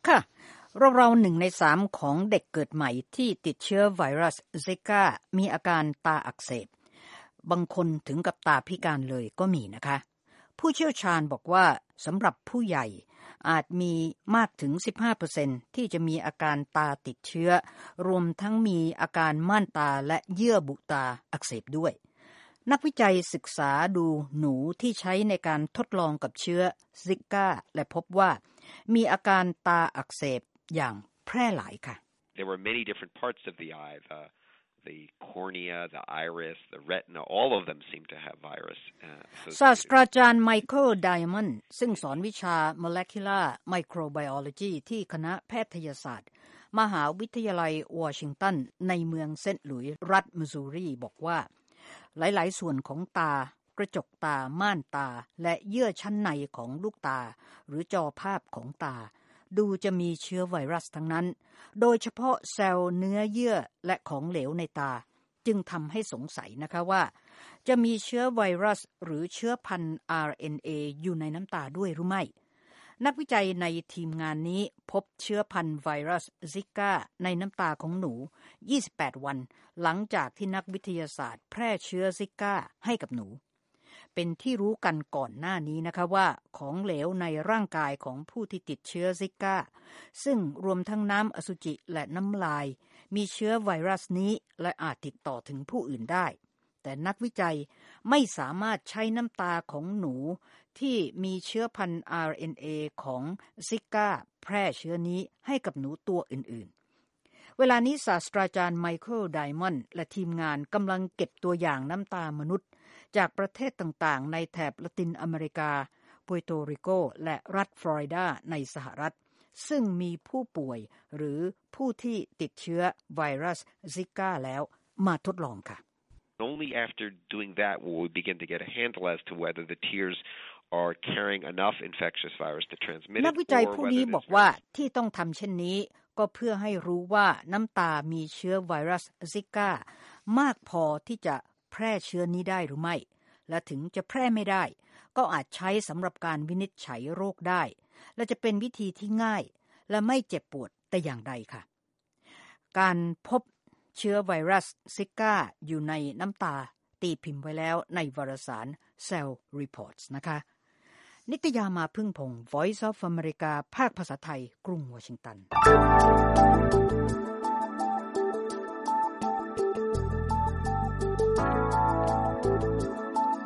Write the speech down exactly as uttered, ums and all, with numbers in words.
ค่ะเราๆหนึ่งในสามของเด็กเกิดใหม่ที่ติดเชื้อไวรัสซิก้ามีอาการตาอักเสบบางคนถึงกับตาพิการเลยก็มีนะคะผู้เชี่ยวชาญบอกว่าสำหรับผู้ใหญ่อาจมีมากถึง สิบห้าเปอร์เซ็นต์ ที่จะมีอาการตาติดเชื้อรวมทั้งมีอาการม่านตาและเยื่อบุตาอักเสบด้วยนักวิจัยศึกษาดูหนูที่ใช้ในการทดลองกับเชื้อซิก้าและพบว่ามีอาการตาอักเสบอย่างแพร่หลายค่ะ There were many different parts of the eye, the, the cornea, the iris, the retina, all of them seem to have virus. Uh, ศาสตราจารย์ไมเคิลไดมอนด์ซึ่งสอนวิชา Molecular Microbiology ที่คณะแพทยศาสตร์มหาวิทยาลัยวอชิงตันในเมืองเซนต์หลุยส์รัฐมิสซูรีบอกว่าหลายๆส่วนของตากระจกตาม่านตาและเยื่อชั้นในของลูกตาหรือจอภาพของตาดูจะมีเชื้อไวรัสทั้งนั้นโดยเฉพาะเซลล์เนื้อเยื่อและของเหลวในตาจึงทำให้สงสัยนะคะว่าจะมีเชื้อไวรัสหรือเชื้อพันธุ์ อาร์ เอ็น เอ อยู่ในน้ำตาด้วยหรือไม่นักวิจัยในทีมงานนี้พบเชื้อพันธุ์ไวรัสซิก้าในน้ำตาของหนูยี่สิบแปดวันหลังจากที่นักวิทยาศาสตร์แพร่เชื้อซิก้าให้กับหนูเป็นที่รู้กันก่อนหน้านี้นะคะว่าของเหลวในร่างกายของผู้ที่ติดเชื้อซิก้าซึ่งรวมทั้งน้ำอสุจิและน้ำลายมีเชื้อไวรัสนี้และอาจติดต่อถึงผู้อื่นได้แต่นักวิจัยไม่สามารถใช้น้ำตาของหนูที่มีเชื้อพันธุ์ อาร์ เอ็น เอ ของซิก้าแพร่เชื้อนี้ให้กับหนูตัวอื่นๆเวลานี้ศาสตราจารย์ไมเคิลไดมอนด์และทีมงานกำลังเก็บตัวอย่างน้ำตามนุษย์จากประเทศต่างๆในแถบละตินอเมริกาปุยโตริโกและรัฐฟลอริดาในสหรัฐซึ่งมีผู้ป่วยหรือผู้ที่ติดเชื้อไวรัสซิก้าแล้วมาทดลองค่ะ Only after doing that will we begin to get a handle as to whether the tears are carrying enough infectious virus to transmit it นักวิจัยผู้นี้บอกว่าที่ต้องทำเช่นนี้ก็เพื่อให้รู้ว่าน้ำตามีเชื้อไวรัสซิก้ามากพอที่จะแพร่เชื้อนี้ได้หรือไม่และถึงจะแพร่ไม่ได้ก็อาจใช้สำหรับการวินิจฉัยโรคได้และจะเป็นวิธีที่ง่ายและไม่เจ็บปวดแต่อย่างใดค่ะการพบเชื้อไวรัสซิก้าอยู่ในน้ำตาตีพิมพ์ไว้แล้วในวารสาร Cell Reports นะคะนิตยามาพึ่งพงศ์ Voice of America ภาคภาษาไทยกรุงวอชิงตัน